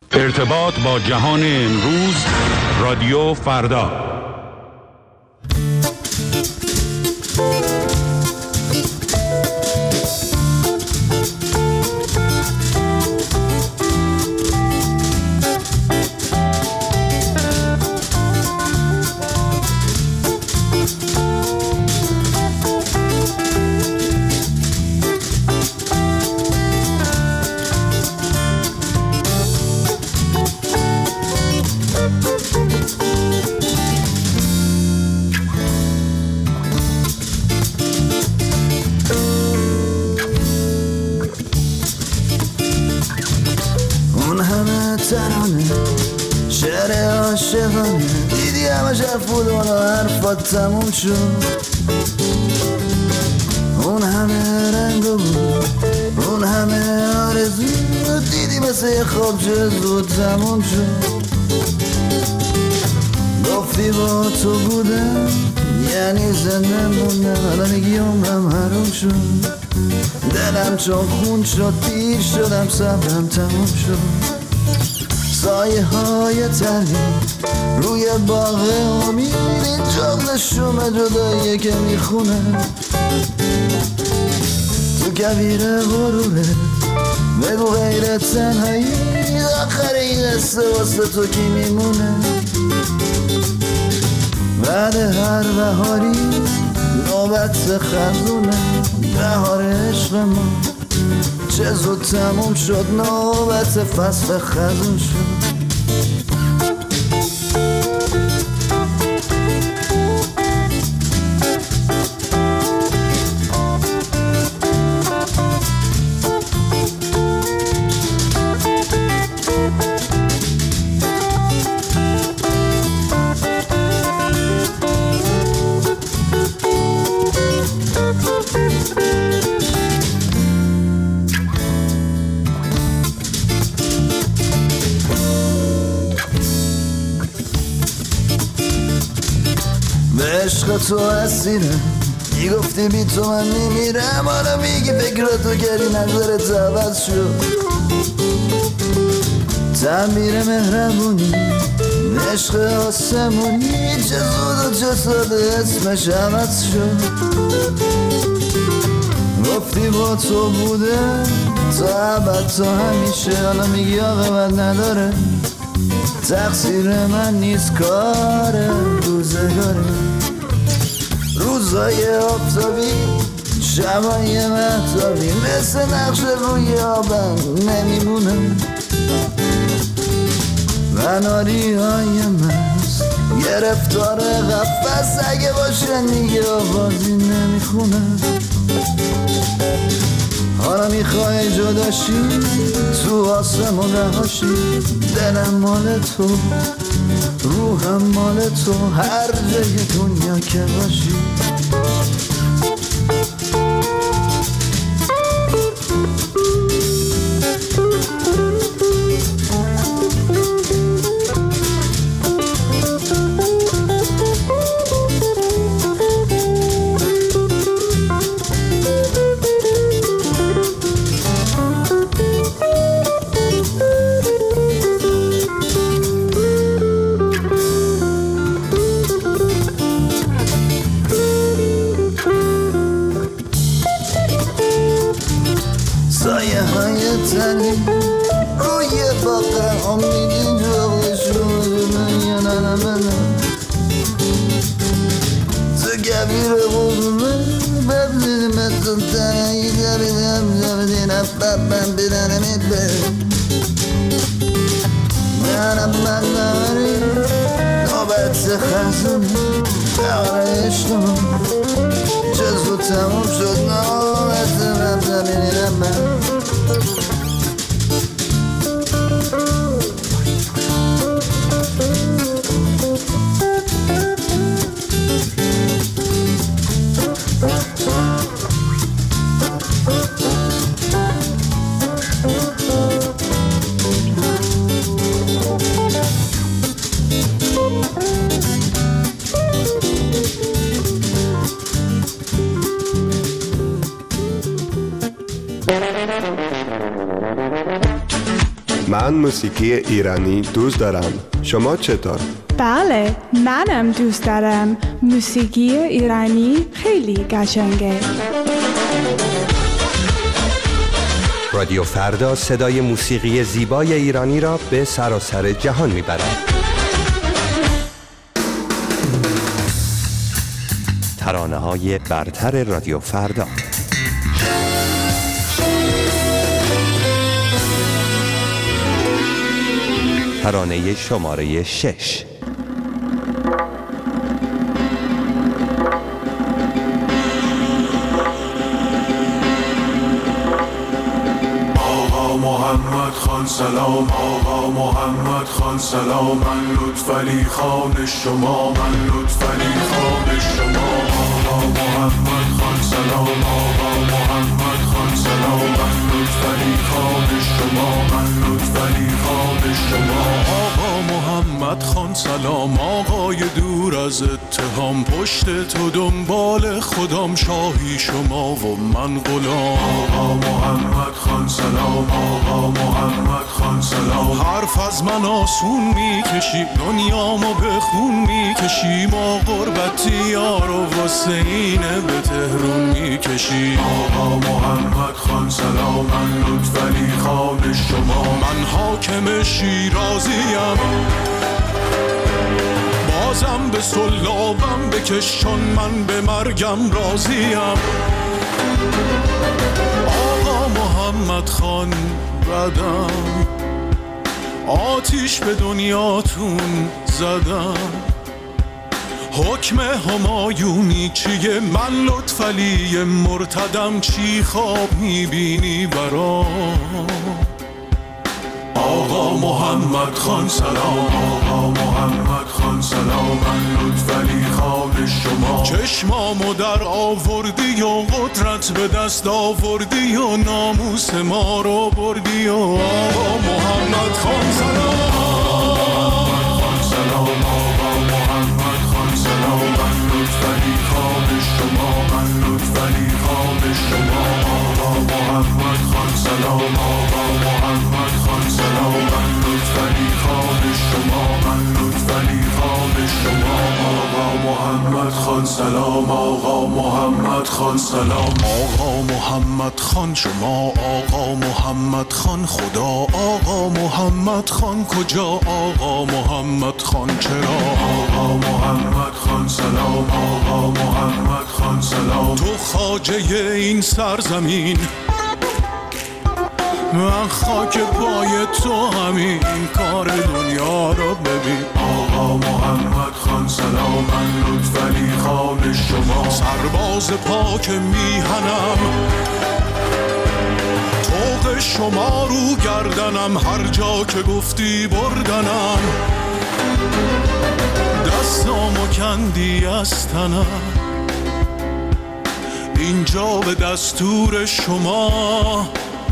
ارتباط با جهان امروز، رادیو فردا. شعر عاشقانه دیدی همش حرفودان و حرفات تموم شد. اون همه رنگ بود، اون همه آرزو دیدی مثل یه خواب چه زود تموم شد. گفتی با تو بودم یعنی زنده موندم، حالا میگی عمرم حروم شد. دلم چون خون شد، پیر شدم، صبرم تموم شد. سایه های تری روی باغ امید، این جغل شوم جداییه که میخونه. تو کبیر غروره بگو غیر تنهایی، آخر این قصه واسه تو کی میمونه. بعد هر بهاری نوبت خزونه، بهار عشق ما چه زود تموم شد، نوبت فصل خزون شد. عشق تو اسیرم، میگفتی بی تو من میمیرم، حالا میگی فکراتو کردی نظرت عوض شد. تعبیر مهربونی عشق آسمونی چه زود و چه ساده اسمش عوض شد. گفتی با تو بوده تا ابد تا همیشه، حالا میگی عاقبت نداره، تقصیر من نیست کار روزگاره. روزای آفتابی شبای مهتابی مثل نقش روی آبم نمیمونه. مناری های مست گرفتار قفس، اگه باشه دیگه آوازی نمیخونه. حالا میخوای جداشی تو آسمون رهاشی، دلم مال تو روحم مال تو، هر جای دنیا که باشی. سایه های تنی روی باقر امیدی جغل شده من یا ننمنم. تو کبیر غروبه ببزید مثل تنهی دبیدم زبدین افبم بدنمت بر منم من نماری نوبت خزونه، بهار عشق ما چه زود تموم شد، نوبت من زمینیم من. من موسیقی ایرانی دوست دارم. شما چطور؟ بله، منم دوست دارم. موسیقی ایرانی خیلی قشنگه. رادیو فردا صدای موسیقی زیبای ایرانی را به سراسر جهان میبرد. ترانه‌های برتر رادیو فردا. ترانه شماره 6. محمد خان سلام، آقا محمد خان سلام، من لطفعلی خان شما، من لطفعلی خان شما. آقا محمد خان سلام، آقا محمد خان سلام، من لطفعلی خان شما، من لطفعلی خان شما. آقا محمد خان سلام، آقای دور از اتهام، پشت تو دنبال خودم، شاهی شما و من غلام. آقا محمد خان سلام، آقا محمد خان سلام، حرف از من آسون میکشی، دنیامو به خون میکشی، ما غربتی یارو واسه اینه به تهرون میکشی. آقا محمد خان سلام، من لطفعلی خان شما، من حاکم شیرازیم، بازم به سلابم بکش، چون من به مرگم راضیم. آقا محمد خان بدم، آتیش به دنیاتون زدم، حکم همایونی چیه؟ من لطفعلی مرتدم، چی خواب میبینی برام؟ آقا محمد خان سلام، آقا محمد خان سلام، من لطفعلی خان شما، چشمامو در آوردی و قدرت به دست آوردی و ناموس ما رو بردی و آقا محمد خان سلام، آقا محمد خان سلام، من لطفعلی خان شما، من لطفعلی خان شما. آقا محمد خان سلام، آقا محمد خان سلام، من لطفعلی خان شما، من لطفعلی خان شما. آقا محمد خان سلام، آقا محمد خان سلام، آقا محمد خان شما، آقا محمد خان خدا، آقا محمد خان کجا، آقا محمد خان چرا؟ آقا محمد خان سلام، آقا محمد خان سلام، تو خواجه این سرزمین، من خاک پای تو همین، کار دنیا رو ببین. آقا محمد خان سلام، من لطفعلی خان شما، سرباز پاک میهنم، طوق شما رو گردنم، هر جا که گفتی بردنم، دستامو کندی از تنم، اینجا به دستور شما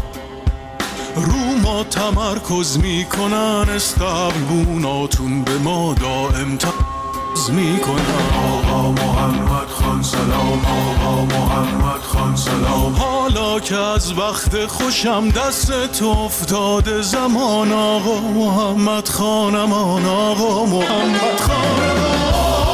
رو ما تمرکز میکنن، استقبوناتون به ما دائم تمرکز میکنن. آقا محمد خان سلام، آقا محمد خان سلام، حالا که از وقت خوشم دست تو افتاده زمان، آقا محمد خانمان، آقا محمد خانمان.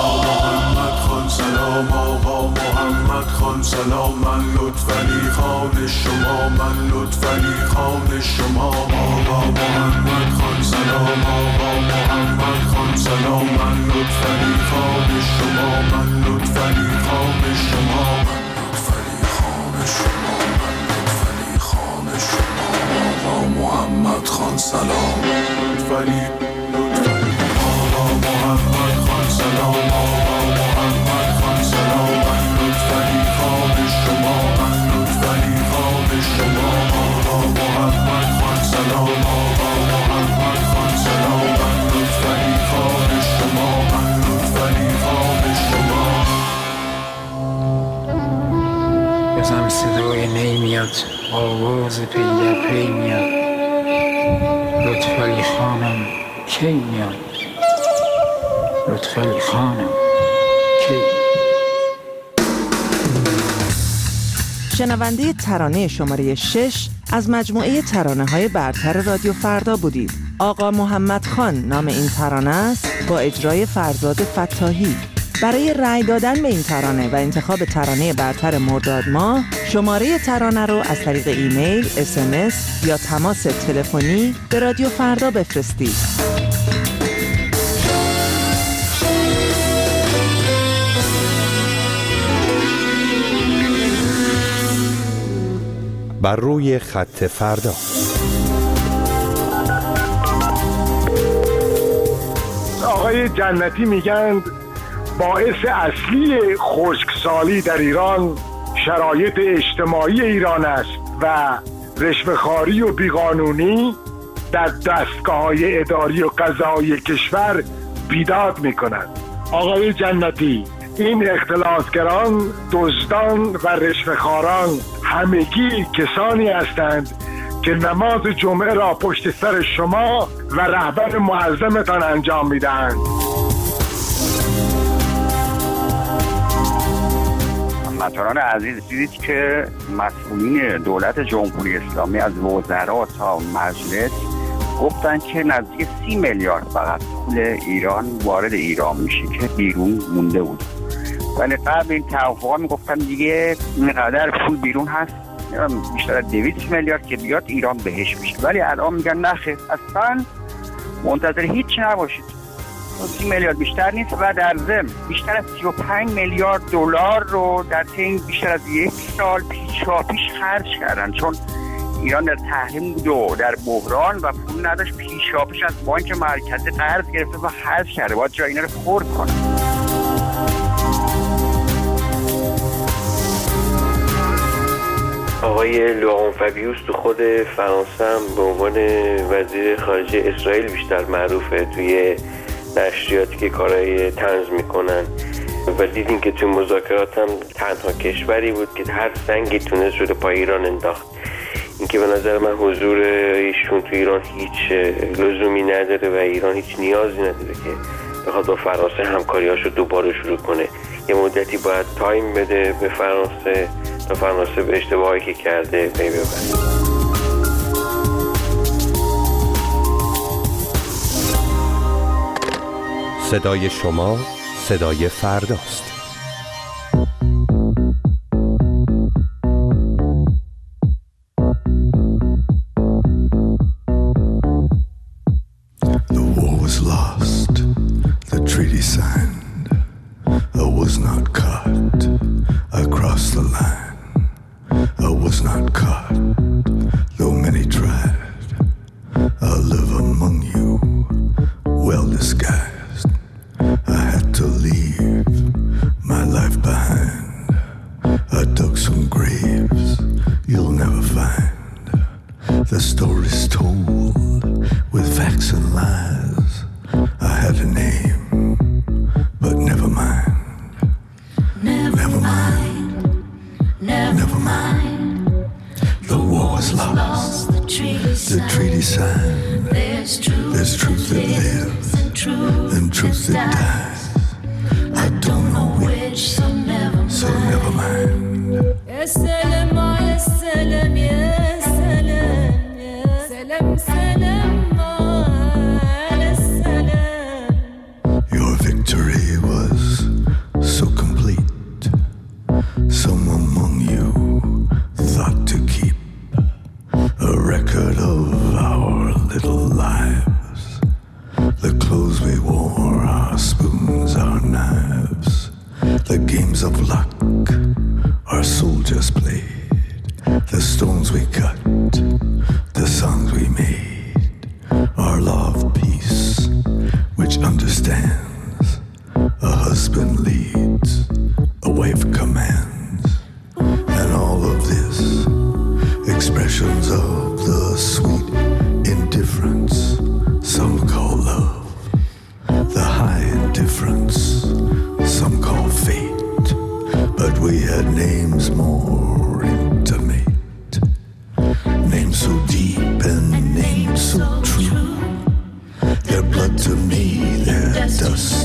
سلام، آقا محمد خان سلام، من لطفعلی خان شما، من لطفعلی خان شما. آقا محمد خان سلام، آقا محمد خان سلام، من لطفعلی خان شما، من لطفعلی خان شما، من لطفعلی خان شما، من لطفعلی خان شما. آقا محمد خان سلام، لطفعلی آقا محمد خان سلام، آقا محمد خان سلام، من لطفعلی خان شما، من لطفعلی خان شما. آقا محمد خان سلام، آقا محمد خان سلام، من لطفعلی خان شما، من لطفعلی خان شما. بازم صدای نی میاد، آواز پی در پی میاد، لطفعلی خانم کی میاد، لطفعلی خانم کی. شنونده ترانه شماره 6 از مجموعه ترانه‌های برتر رادیو فردا بودید. آقا محمد خان نام این ترانه است با اجرای فرزاد فتاحی. برای رأی دادن به این ترانه و انتخاب ترانه برتر مرداد ماه، شماره ترانه رو از طریق ایمیل، SMS یا تماس تلفنی به رادیو فردا بفرستید. بر روی خط فردا. آقای جنتی میگن باعث اصلی خشکسالی در ایران شرایط اجتماعی ایران است و رشوه‌خواری و بیقانونی در دستگاه‌های اداری و قضایی کشور بیداد میکنند. آقای جنتی، این اختلاسگران، دزدان و رشوه‌خواران همگی کسانی هستند که نماز جمعه را پشت سر شما و رهبر معظمتان انجام میدهند. هموطنان عزیز، دیدید که مسئولین دولت جمهوری اسلامی از وزرا تا مجلس گفتن که نزدیک 30 میلیارد فقط پول ایران وارد ایران میشه که بیرون مونده بود. ولی قبل این توافقا میگفتن دیگه اینقدر پول بیرون هست، بیشتر از 200 میلیارد که بیاد ایران بهش میشه. ولی الان میگن نخیر، اصلا منتظر هیچ نباشید، 30 میلیارد بیشتر نیست و در ضمن بیشتر از 35 میلیارد دلار رو در طی بیشتر از 1 سال پیشاپیش خرج کردن، چون ایران در تحریم بود و در بحران و پول نداشت، پیشاپیش از بانک مرکزی قرض گرفته و خرج کرده. باید جای اینا رو خرد کنه. آقای لوران فابیوس تو خود فرانسه هم به عنوان وزیر خارجه اسرائیل بیشتر معروفه توی نشریاتی که کارهای طنز میکنن و دیدیم که توی مذاکرات هم تنها کشوری بود که هر سنگی تونست رو پای ایران انداخت. اینکه به نظر من حضور ایشون توی ایران هیچ لزومی نداره و ایران هیچ نیازی نداره که بخواد با فرانسه همکاریاشو دوباره شروع کنه. یه مدتی باید تایم بده به فرانسه تا فرانسه به اشتباهی که کرده پی ببره. صدای شما صدای فرداست. The war was lost, the treaty signed, I was not caught, I crossed the line, I was not caught, though many tried, I live among you, well disguised, I had to leave my life behind, I dug some graves you'll never find, the stories told with facts and lies, I had a name, but never mind. Never mind, never mind. The war was lost, the treaty signed. There's truth that lives and truth that dies. I don't know which, so never mind. Ya salam, ya salam, ya salam, ya salam, salam, ya salam. Your victory was so complete. Some among you thought to keep a record of our little lives, the clothes we wore, our spoons, our knives, the games of luck our soldiers played, the stones we cut, the songs we made, our law of peace which understands a husband leads, a wife commands, and all of this expressions of the sweet indifference some call love, the high indifference some call fate, but we had names more intimate, names so deep and names so true, their blood to me, their dust